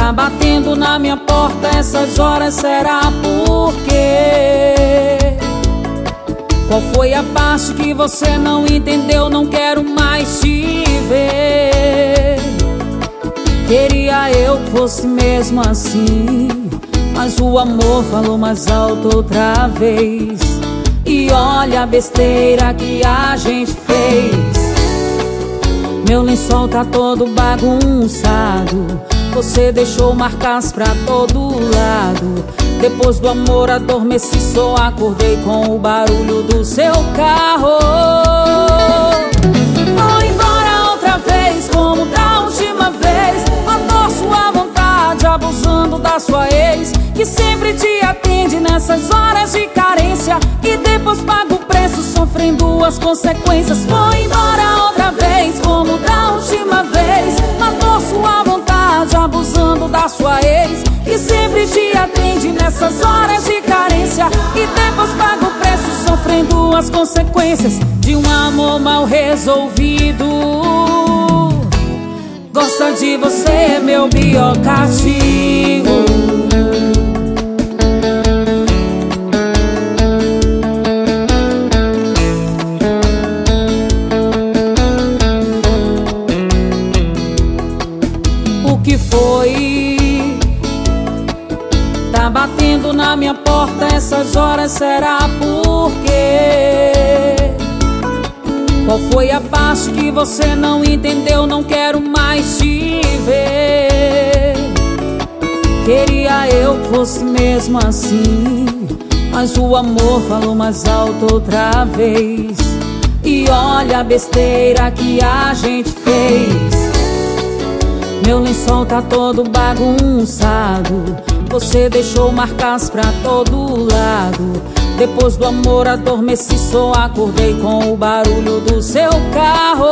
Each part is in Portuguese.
Tá batendo na minha porta essas horas, será por quê? Qual foi a parte que você não entendeu? Não quero mais te ver. Queria eu que fosse mesmo assim, mas o amor falou mais alto outra vez. E olha a besteira que a gente fez. Meu lençol tá todo bagunçado, você deixou marcas pra todo lado. Depois do amor adormeci, só acordei com o barulho do seu carro. Vou embora outra vez, como da última vez. Matou sua vontade, abusando da sua ex, que sempre te atende nessas horas de carência, e depois paga o preço, sofrendo as consequências. Vou embora outra vez, como da última vez. Matou sua vontade, abusando da sua ex, que sempre te atende nessas horas de carência, e depois paga o preço, sofrendo as consequências de um amor mal resolvido. Gosta de você, meu pior castigo. O que foi? Tá batendo na minha porta essas horas, será por quê? Qual foi a parte que você não entendeu? Não quero mais te ver. Queria eu que fosse mesmo assim, mas o amor falou mais alto outra vez. E olha a besteira que a gente fez. Meu lençol tá todo bagunçado, você deixou marcas pra todo lado. Depois do amor adormeci, só acordei com o barulho do seu carro.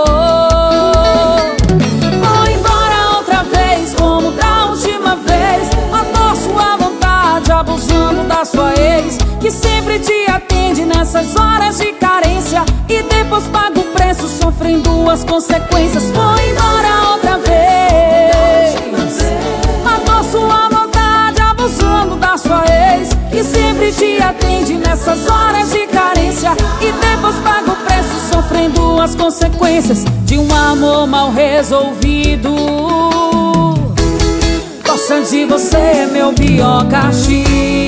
Vou embora outra vez, como da última vez. Matou sua vontade, abusando da sua ex, que sempre te atende nessas horas de carência, e depois paga o preço, sofrendo as consequências. Vou embora outra vez. Matou sua vontade, abusando da sua ex, que sempre te atende nessas horas de carência, e depois paga o preço, sofrendo as consequências de um amor mal resolvido. Gosta de você, meu pior castigo.